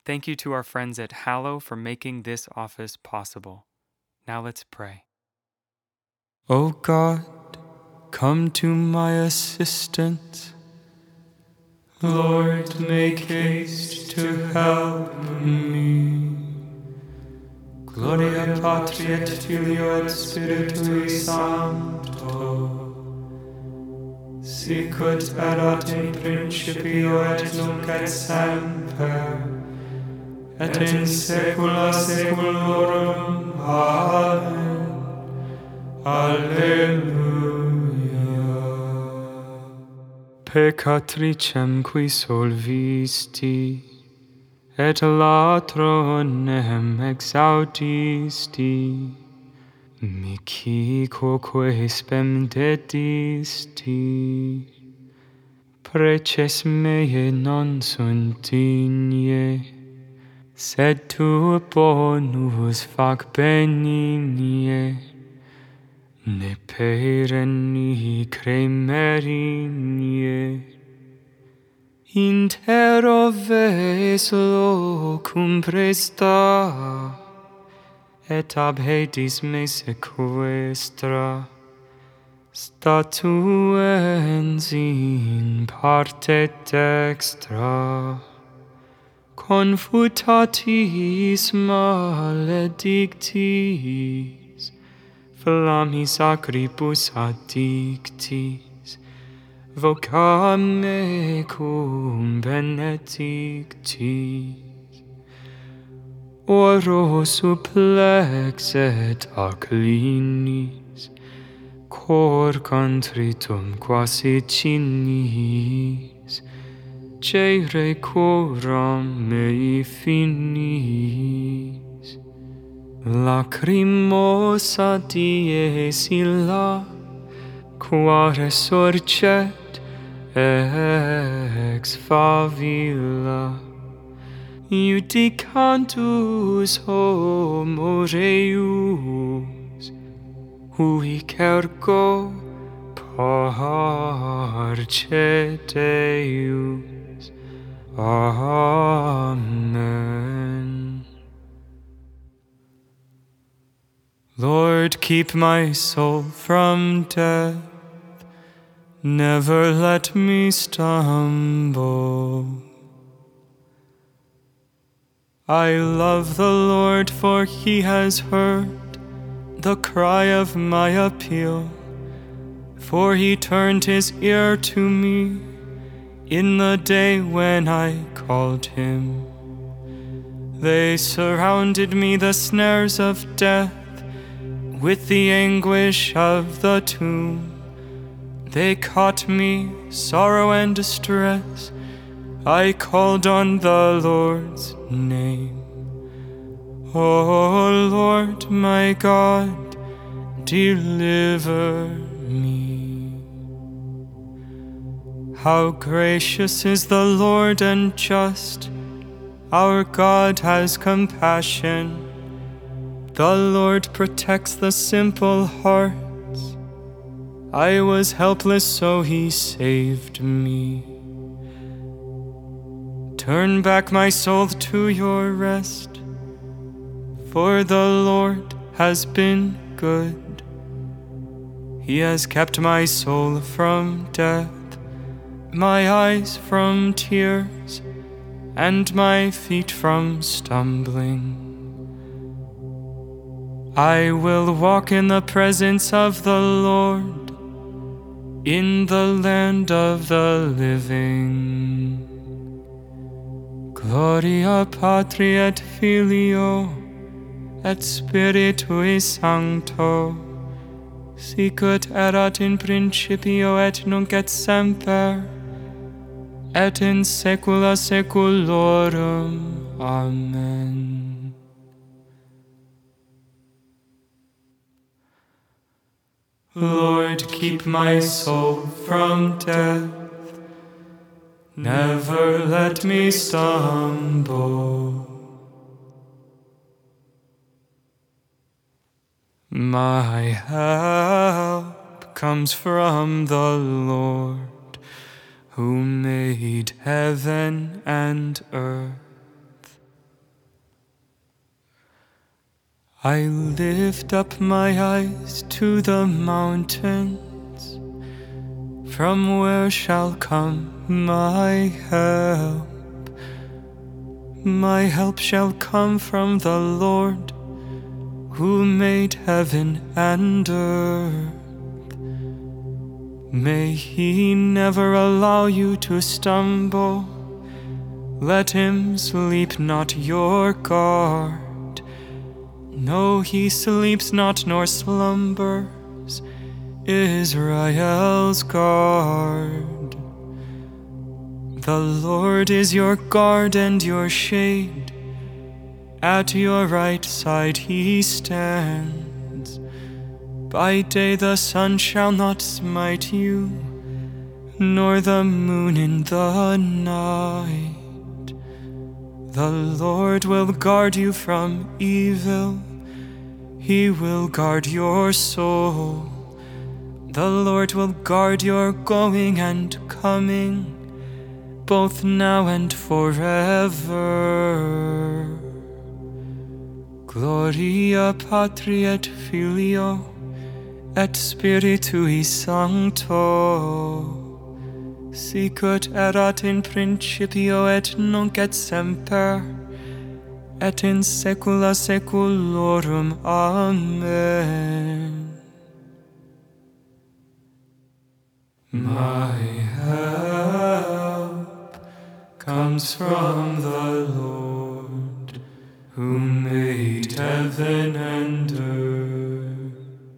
Thank you to our friends at Hallow for making this office possible. Now let's pray. O God, come to my assistance. Lord, make haste to help me. Gloria Patri et Filio et Spiritui Sancto, sic ut erat in principio et nunc et semper, et in saecula saeculorum. Amen. Alleluia. Peccatricem qui solvisti, et latronem exautisti, mihi quoque spem dedisti, preces mei non sunt digne, sed tu bonus fac benigne, ne perenni cremerinie. Intero ves locum presta, et ab hedis me sequestra, statuens in parte dextra, confutatis maledictis, flammis acribus addictis, vocame cum benedictis. Oro supplex et acclinis, cor contritum quasi cinis, cere coram mei finis. Lacrimosa dies illa, quare sorget ex favilla, iudicantus homo reus, huic ergo parce Deus. Amen. Lord, keep my soul from death, never let me stumble. I love the Lord, for he has heard the cry of my appeal, for he turned his ear to me in the day when I called him. They surrounded me, the snares of death, with the anguish of the tomb. They caught me, sorrow and distress. I called on the Lord's name. O Lord, my God, deliver me. How gracious is the Lord and just, our God has compassion. The Lord protects the simple hearts. I was helpless, so he saved me. Turn back my soul to your rest, for the Lord has been good. He has kept my soul from death, my eyes from tears, and my feet from stumbling. I will walk in the presence of the Lord, in the land of the living. Gloria Patri et Filio et Spiritui Sancto, sic ut erat in principio et nunc et semper, et in saecula saeculorum. Amen. Lord, keep my soul from death, never let me stumble. My help comes from the Lord, who made heaven and earth. I lift up my eyes to the mountains. From where shall come my help? My help shall come from the Lord, who made heaven and earth. May He never allow you to stumble. Let Him sleep not your guard. No, He sleeps not nor slumbers, Israel's guard. The Lord is your guard and your shade. At your right side He stands. By day the sun shall not smite you, nor the moon in the night. The Lord will guard you from evil. He will guard your soul. The Lord will guard your going and coming, both now and forever. Gloria Patri et Filio et Spiritui Sancto, sicut erat in principio et nunc et semper, et in saecula saeculorum. Amen. My help comes from the Lord, who made heaven and earth.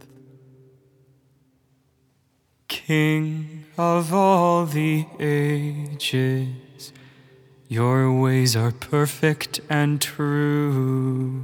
King of all the ages, your ways are perfect and true.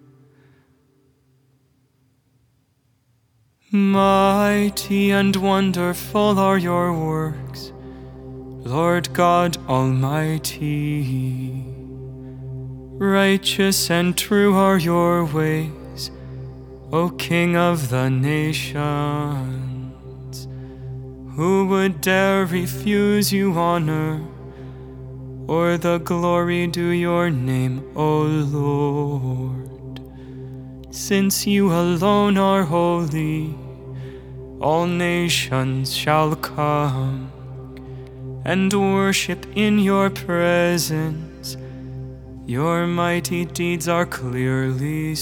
Mighty and wonderful are your works, Lord God Almighty. Righteous and true are your ways, O King of the nations. Who would dare refuse you honor, or the glory due your name, O Lord? Since you alone are holy, all nations shall come and worship in your presence. Your mighty deeds are clearly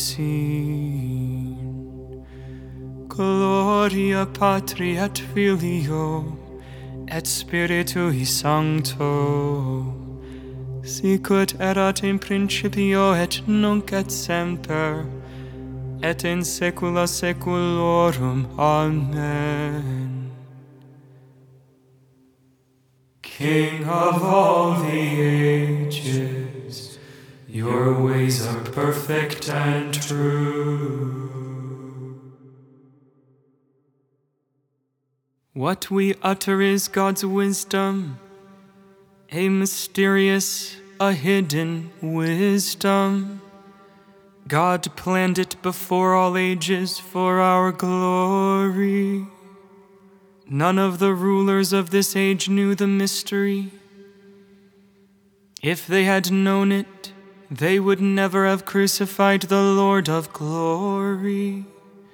seen. Gloria Patri et Filio et Spiritui Sancto, sicut erat in principio et nunc et semper, et in saecula saeculorum. Amen. King of all the ages, your ways are perfect and true. What we utter is God's wisdom, a mysterious, a hidden wisdom. God planned it before all ages for our glory. None of the rulers of this age knew the mystery. If they had known it, they would never have crucified the Lord of glory.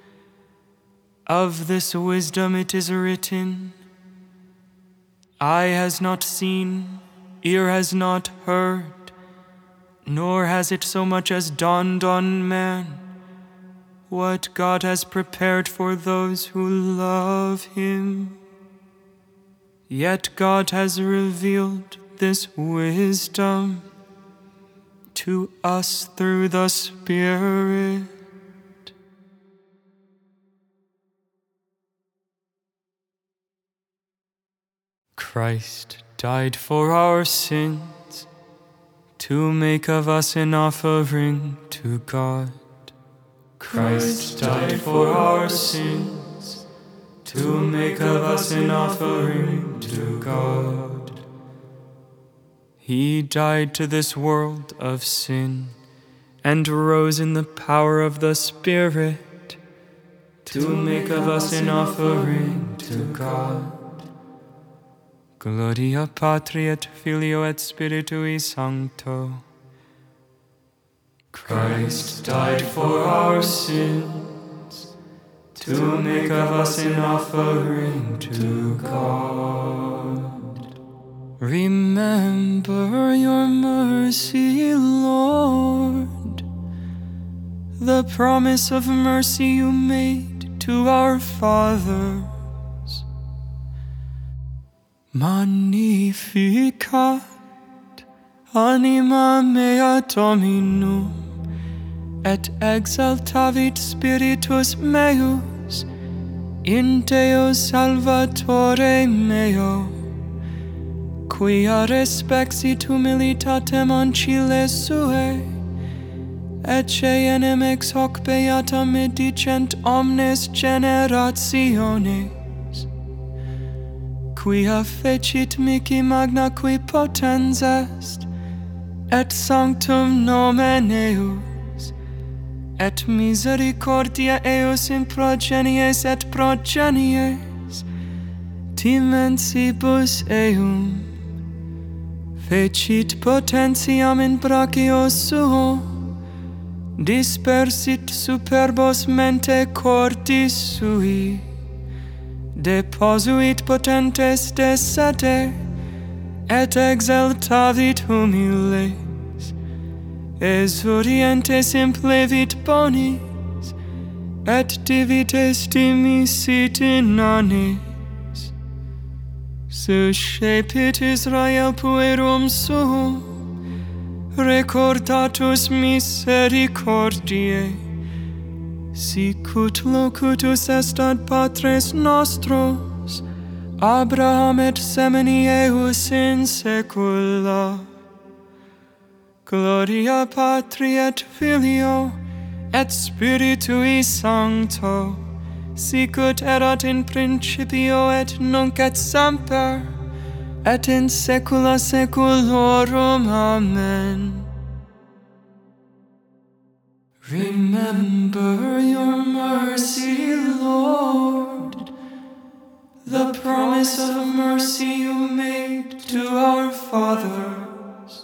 Of this wisdom it is written, eye has not seen, ear has not heard, nor has it so much as dawned on man, what God has prepared for those who love Him. Yet God has revealed this wisdom to us through the Spirit. Christ died for our sins, to make of us an offering to God. Christ died for our sins, to make of us an offering to God. He died to this world of sin, and rose in the power of the Spirit, to make of us an offering to God. Gloria Patri et Filio et Spiritui Sancto. Christ died for our sins, to make of us an offering to God. Remember your mercy, Lord, the promise of mercy you made to our fathers. Magnificat anima mea Dominum, et exaltavit spiritus meus in Deo Salvatore meo, quia respexit humilitatem ancile suae, ecce enim ex hoc beata medicent omnes generationes, quia fecit mihi magna qui potens est, et sanctum nomen eus, et misericordia eus in progenies et progenies, dimensibus eum, fecit potentiam in brachio suo, dispersit superbos mente cordis sui, deposuit potentes de sete, et exaltavit humiles, exurientes implevit bonis, et divites dimisit inanes. Suscepit Israel puerum suum, recordatus misericordiae, sic ut locutus est ad patres nostros, Abraham et semini eius in saecula. Gloria Patri et Filio et Spiritui Sancto, sic ut erat in principio et nunc et semper, et in saecula saeculorum. Amen. Remember your mercy, Lord, the promise of mercy you made to our fathers.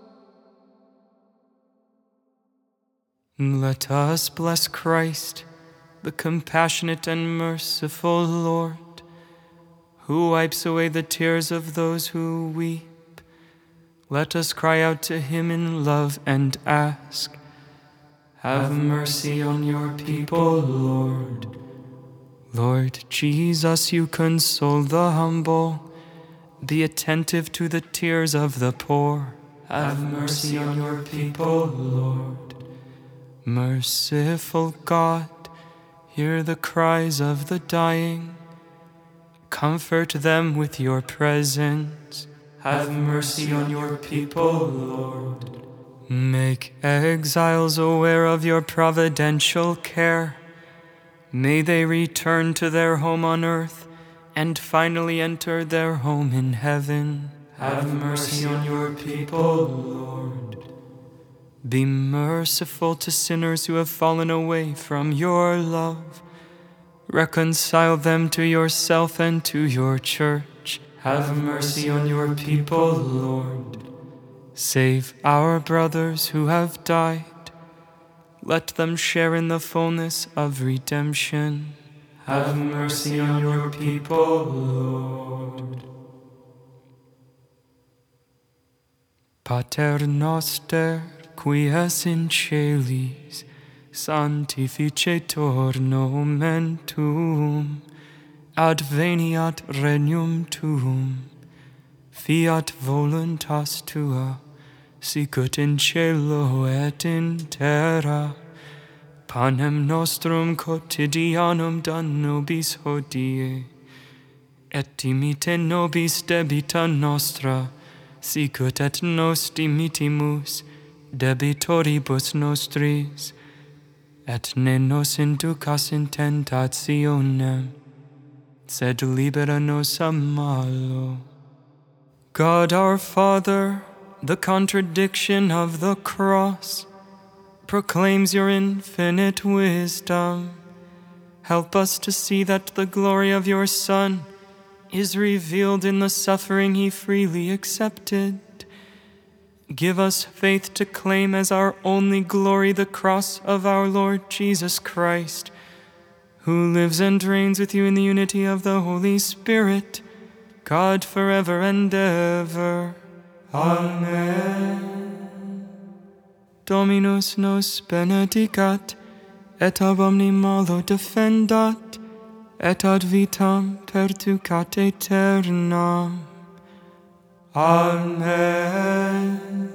Let us bless Christ, the compassionate and merciful Lord, who wipes away the tears of those who weep. Let us cry out to him in love and ask, have mercy on your people, Lord. Lord Jesus, you console the humble, be attentive to the tears of the poor. Have mercy on your people, Lord. Merciful God, hear the cries of the dying. Comfort them with your presence. Have mercy on your people, Lord. Make exiles aware of your providential care. May they return to their home on earth and finally enter their home in heaven. Have mercy on your people, Lord. Be merciful to sinners who have fallen away from your love. Reconcile them to yourself and to your church. Have mercy on your people, Lord. Save our brothers who have died. Let them share in the fullness of redemption. Have mercy on your people, Lord. Pater noster, qui es in caelis, sanctificetur nomen tuum, adveniat regnum tuum, fiat voluntas tua, sic ut in cielo et in terra. Panem nostrum quotidianum da nobis hodie, et dimite nobis debita nostra, sic ut et nos dimittimus debitoribus nostris, et ne nos inducas in tentationem, sed libera nos a malo. God our Father, the contradiction of the cross proclaims your infinite wisdom. Help us to see that the glory of your Son is revealed in the suffering he freely accepted, Give us faith to claim as our only glory the cross of our Lord Jesus Christ, who lives and reigns with you in the unity of the Holy Spirit, God forever and ever. Amen. Dominus nos benedicat, et ab omni malo defendat, et ad vitam perducat aeternam. Amen.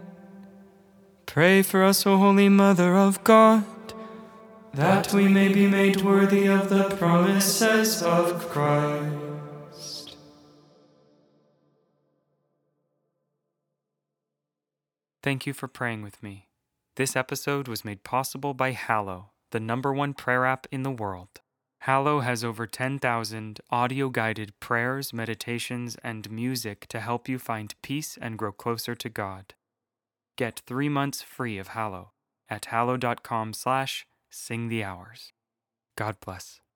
Pray for us, O Holy Mother of God, that we may be made worthy of the promises of Christ. Thank you for praying with me. This episode was made possible by Hallow, the #1 prayer app in the world. Hallow has over 10,000 audio-guided prayers, meditations, and music to help you find peace and grow closer to God. Get 3 months free of Hallow at hallow.com/singthehours. God bless.